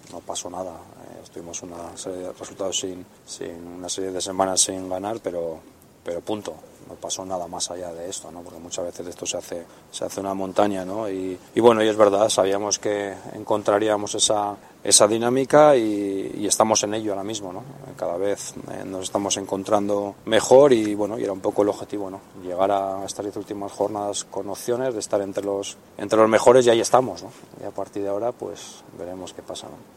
no pasó nada. Estuvimos una serie de resultados sin una serie de semanas sin ganar, pero punto. No pasó nada más allá de esto, ¿no? Porque muchas veces esto se hace una montaña, ¿no? Y bueno, y es verdad, sabíamos que encontraríamos esa dinámica y estamos en ello ahora mismo, ¿no? Cada vez nos estamos encontrando mejor y bueno, y era un poco el objetivo, ¿no? Llegar a estas 10 últimas jornadas con opciones de estar entre los mejores y ahí estamos, ¿no? Y a partir de ahora pues veremos qué pasa, ¿no?